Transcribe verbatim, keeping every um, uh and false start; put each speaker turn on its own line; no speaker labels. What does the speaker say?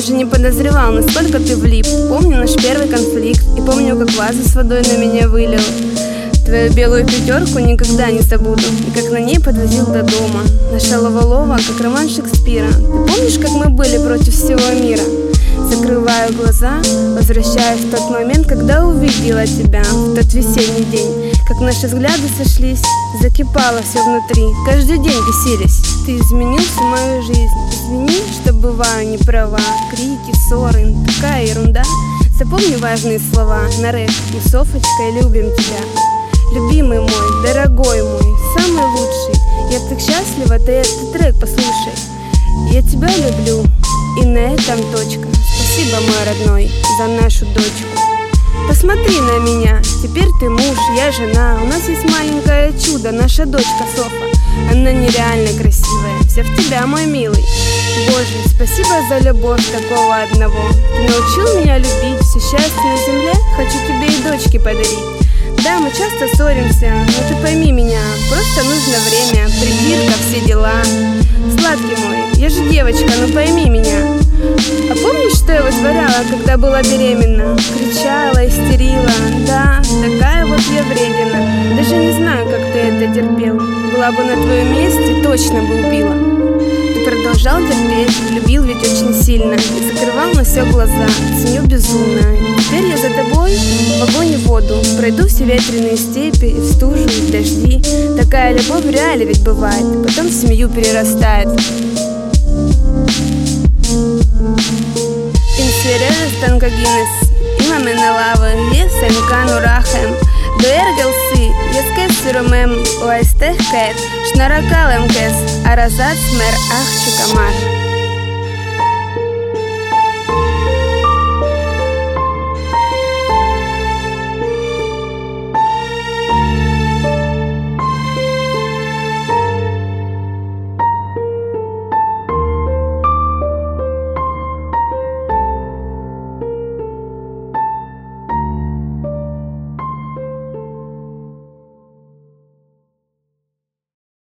даже не подозревал, насколько ты влип. Помню наш первый конфликт и помню, как вазу с водой на меня вылил. Твою белую пятерку никогда не забуду, и как на ней подвозил до дома. Наша лова-лова, как роман Шекспира. Ты помнишь, как мы были против всего мира? Закрываю глаза, возвращаюсь в тот момент, когда увидела тебя, в тот весенний день. Как наши взгляды сошлись, закипало все внутри, каждый день бесились. Ты изменил всю мою жизнь. Извини, что бываю не права. Крики, ссоры, такая ерунда. Запомни важные слова. На рэп: мы с Софочкой любим тебя. Любимый мой, дорогой мой, самый лучший. Я так счастлива, ты этот трек послушай. Я тебя люблю, и на этом точка. Спасибо, мой родной, за нашу дочку. Посмотри на меня, теперь ты муж, я жена. У нас есть маленькое чудо, наша дочка Софа. Она нереально красивая, вся в тебя, мой милый. Боже, спасибо за любовь такого одного. Ты научил меня любить, все счастье на земле хочу тебе и дочке подарить. Да, мы часто ссоримся, но ты пойми меня, просто нужно время, придирка, все дела. Сладкий мой, я же девочка, ну пойми меня. А помнишь, что я вытворяла, когда была беременна? Кричала, истерила, да, такая вот я вредина. Даже не знаю, как ты это терпел. Была бы на твоем месте, точно бы убила. Ты продолжал терпеть, любил ведь очень сильно и закрывал на все глаза, ценю безумно. Теперь я за тобой в огонь и воду, пройду все ветреные степи и в стужу, и в дожди. Такая любовь в реале ведь бывает, потом в семью перерастает. Инсверерестан кагинес, имаме налавы, есем кану рахем. Дуэргелси, ескес сиромем, оэстех кэт, шнаракалем кэс, аразат смер ах чукамар.